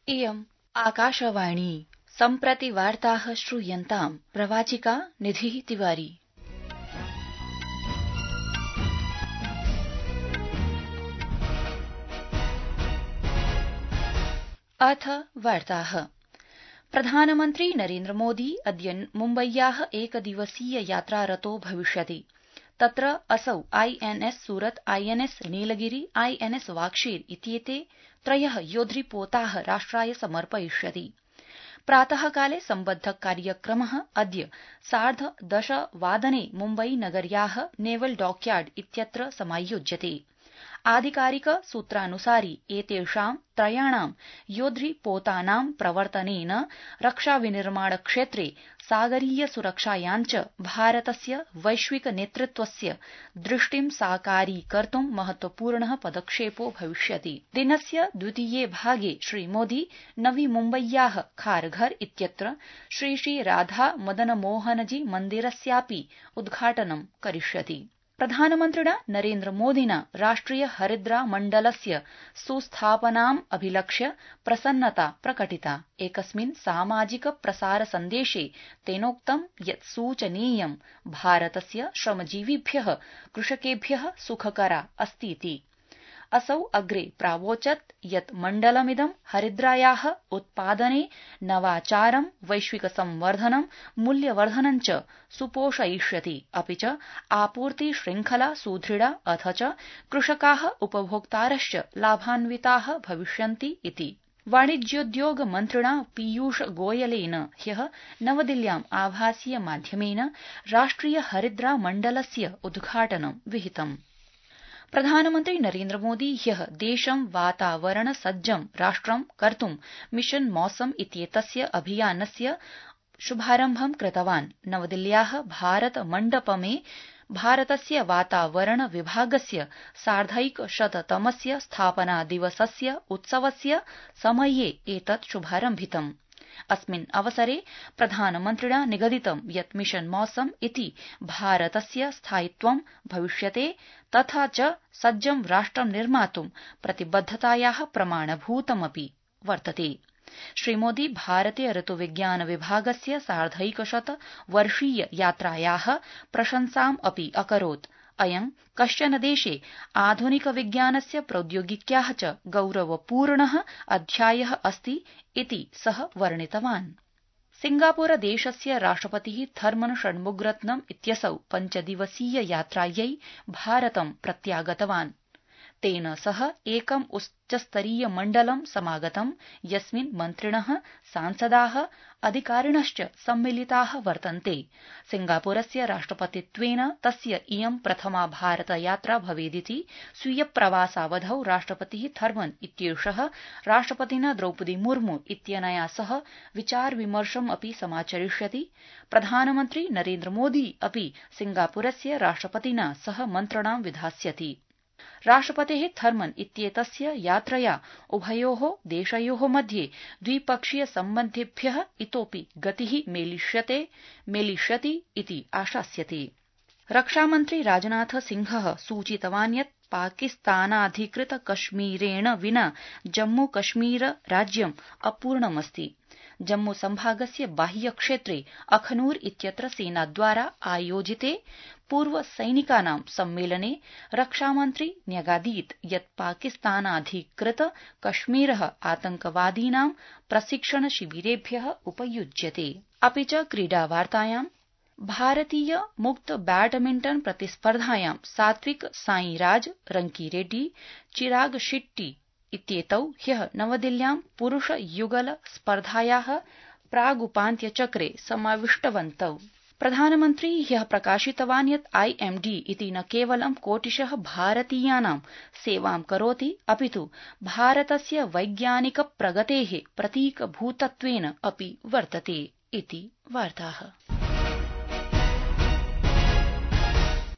इयम् आकाशवाणी सम्प्रति वार्ताः श्रूयन्ताम् प्रवाचिका निधिः तिवारी। अथ वार्ताः। प्रधानमन्त्री नरेन्द्र मोदी अद्य मुम्बय्याः एकदिवसीय यात्रारतो भविष्यति। तत्र असौ INS Surat, INS Nilgiri, INS Vagsheer इत्येते त्रयः योद्धृपोताः राष्ट्राय समर्पयिष्यति। प्रातःकाले सम्बद्ध कार्यक्रमः अद्य 10:30 मुम्बई नगर्याः नेवल डॉकयार्ड इत्यत्र समायोज्यते। आधिकारिक सूत्रानुसारि एतेषां त्रयाणां योद्धृपोतानां प्रवर्तनेन रक्षाविनिर्माण क्षेत्रे सागरीय सुरक्षायां च भारतस्य वैश्विक नेतृत्वस्य दृष्टिं साकारीकर्तुं महत्वपूर्णः पदक्षेपो भविष्यति। दिनस्य द्वितीये भागे श्रीमोदी नवी मुम्बय्याः खारघर इत्यत्र श्री राधा मदन मोहनजी मन्दिरस्यापि उद्घाटनं करिष्यति। प्रधानमन्त्रिणा नरेन्द्र मोदिना राष्ट्रिय हरिद्रा मण्डलस्य सुस्थापनाम् अभिलक्ष्य प्रसन्नता प्रकटिता। एकस्मिन् सामाजिक प्रसार सन्देशे तेनोक्तं यत् सूचनीयं भारतस्य श्रमजीविभ्यः कृषकेभ्यः सुखकरा अस्तीति। असौ अग्रे प्रावोचत् यत् मण्डलमिदं हरिद्रायाः उत्पादने नवाचारं, वैश्विक संवर्धनं, मूल्यवर्धनं च सुपोषयिष्यति, अपि च आपूर्ति श्रृंखला सुदृढा अथ च कृषकाः उपभोक्तारश्च लाभान्विताः भविष्यन्ति इति। वाणिज्योद्योग मन्त्रिणा पीयूष गोयलेन ह्यः नवदिल्ल्याम् आभासीय माध्यमेन राष्ट्रिय हरिद्रा मण्डलस्य उद्घाटनं विहितम्। प्रधानमन्त्री नरेन्द्र मोदी ह्यः देशं वातावरण सज्जं राष्ट्रं कर्तुं मिशन मौसम इत्येतस्य अभियानस्य शुभारम्भं कृतवान्। नवदिल्ल्याः भारत मण्डपमे भारतस्य वातावरण विभागस्य 150तमस्य स्थापना दिवसस्य उत्सवस्य समये एतत् शुभारम्भितम्। अस्मिन् अवसरे प्रधानमन्त्रिणा निगदितं यत् मिशन मौसम इति भारतस्य स्थायित्वं भविष्यते तथा च सज्जं राष्ट्रं निर्मातुं प्रतिबद्धतायाः प्रमाणभूतमपि वर्तते। श्रीमोदी भारतीय ऋतुविज्ञान विभागस्य 150 वर्षीय यात्रायाः प्रशंसाम् अपि अकरोत्। अयं कश्चन देशे आधुनिक विज्ञानस्य प्रौद्योगिक्याः च गौरवपूर्णः अध्यायः अस्ति इति सः वर्णितवान्। सिंगापुर देशस्य राष्ट्रपतिः थर्मन षण्मुगरत्नम् इत्यसौ 5 दिवसीय यात्रायै भारतं प्रत्यागतवान्। तेन सह एकम् उच्चस्तरीय मण्डलं समागतं यस्मिन् मन्त्रिणः, सांसदाः, अधिकारिणश्च सम्मिलिताः वर्तन्ते। सिंगापुरस्य राष्ट्रपतित्वेन तस्य इयं प्रथमा भारतयात्रा भवेदिति स्वीय प्रवासावधौ राष्ट्रपतिः थर्मन इत्येषः राष्ट्रपतिना द्रौपदी मुर्मू इत्यनया सह विचार विमर्शम् अपि समाचरिष्यति। प्रधानमन्त्री नरेन्द्र मोदी अपि सिंगापुरस्य राष्ट्रपतिना सह मन्त्रणां विधास्यति। राष्ट्रपतेः थर्मन इत्येतस्य यात्रया उभयोः देशयोः मध्ये द्विपक्षीय सम्बन्धेभ्यः इतोऽपि गतिः मेलिष्यति इति आशास्यते। रक्षामन्त्री राजनाथ सिंहः सूचितवान् यत् पाकिस्तानाधिकृत कश्मीरेण विना जम्मू कश्मीर राज्यम् अपूर्णमस्ति। जम्मू संभागस्य बाह्यक्षेत्रे अखनूर इत्यत्र सेनाद्वारा आयोजिते पूर्वसैनिकानां सम्मेलने रक्षामन्त्री न्यगादीत् यत् पाकिस्तानाधिकृत कश्मीरः आतंकवादीनां प्रशिक्षण शिविरेभ्यः उपयुज्यते। अपि च क्रीडावार्तायां भारतीय मुक्त बैडमिण्टन प्रतिस्पर्धायां सात्विक साईराज, रंकीरेड्डी, चिराग शेट्टी इत्येतौ ह्यः नवदिल्ल्यां पुरुष युगल स्पर्धायाः प्रागुपान्त्यचक्रे समाविष्टवन्तौ। प्रधानमन्त्री ह्यः प्रकाशितवान् यत् आईएमडी इति न केवलं कोटिशः भारतीयानां सेवां करोति अपितु भारतस्य वैज्ञानिक प्रगतेः प्रतीकभूतत्वेन अपि वर्तते इति वार्ताः।